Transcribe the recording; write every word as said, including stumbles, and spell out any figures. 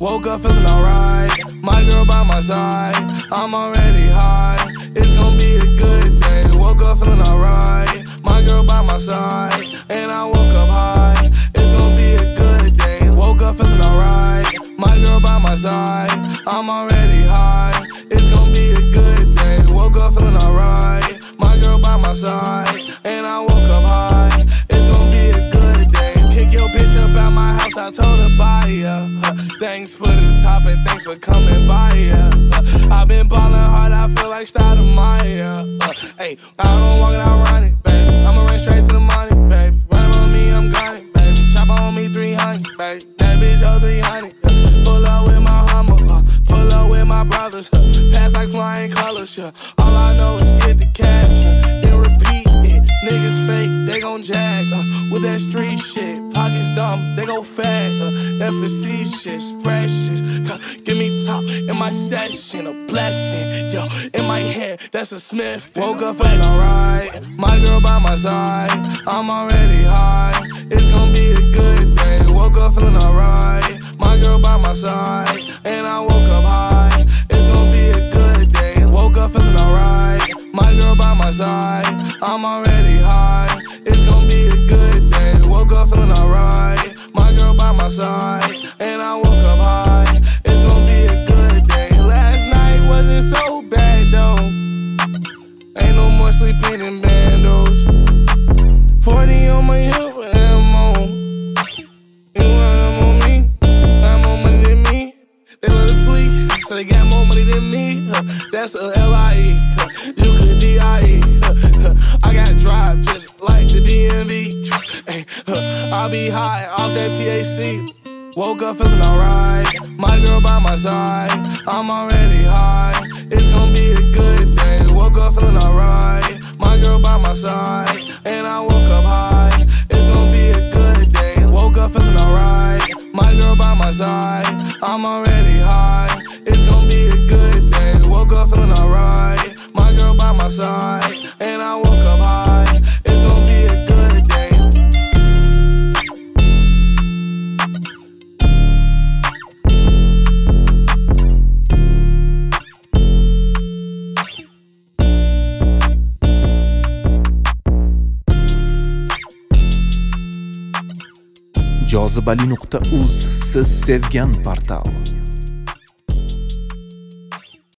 Woke up feeling alright, my girl by my side. I'm already high, it's gonna be a good day. Woke up feeling alright, my girl by my side. And I woke up high, it's gonna be a good day. Woke up feeling alright, my girl by my side. I'm already high, it's gonna be a good day. Woke up feeling alright, my girl by my side. And I woke up high, it's gonna be a good day. Kick your bitch up out my house, I told her bye, yeah. Huh. Thanks for the top and thanks for coming by, yeah. Huh. I've been ballin' hard, I feel like Stoudemire. Uh, hey, I don't walk it out running, baby. I'ma run straight to the money, baby. Run on me, I'm gunning, baby. Chop on me three hundred, baby. That bitch oh three hundred. Uh, pull up with my Hummer, uh, pull up with my brothers. Uh, pass like flying colors, yeah. All I know is get the cash, uh, then repeat it. Niggas fake, they gon' jag uh, with that street shit. Pockets dumb, they gon' fat. Uh, that facetious, precious. Uh, give me top in my session, a blessing. Yo, in my head, that's a Smith. Woke up feeling alright, my girl by my side. I'm already high, it's gon' be a good day. Woke up feeling alright, my girl by my side. And I woke up high, it's gon' be a good day. Woke up feeling alright, my girl by my side. I'm already high, it's gon' be a good day. Woke up feeling alright, my girl by my side. And I woke up high, it's gon' be a good day. Last night wasn't so bad though, ain't no more sleeping in bandos. Forty on my hip, I'm on. You want them on me, got more money than me. They little tweak, so they got more money than me. Huh, that's a L I E, huh, you could D I E. Huh, huh, I got drive just like the D M V. Hey, huh, I'll be high off that T H C. Woke up feeling alright, my girl by my side. I'm already high, it's gon' be a good day. Woke up feeling alright, my girl by my side. And I woke up high, it's gon' be a good day. Woke up feeling alright, my girl by my side. I'm already high, it's gon' be a good day. Woke up feeling alright, my girl by my side. And I woke up high, it's gon' be a good day. jozibali nuqta uz siz sevgan portal.